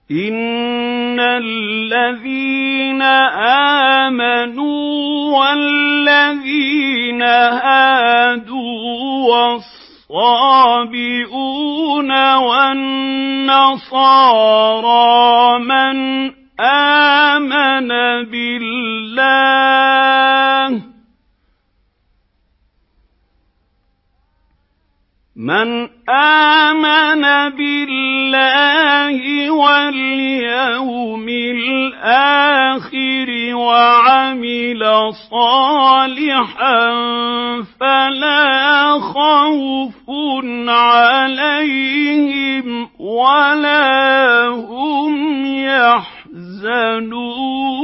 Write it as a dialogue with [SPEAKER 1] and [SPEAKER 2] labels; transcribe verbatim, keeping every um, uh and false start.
[SPEAKER 1] إِنَّ الَّذِينَ آمَنُوا وَالَّذِينَ هَادُوا وَالصَّابِئُونَ وَالنَّصَارَىٰ مَنْ آمَنَ بِاللَّهِ من آمن بالله واليوم الآخر وعمل صالحا فلا خوف عليهم ولا هم يحزنون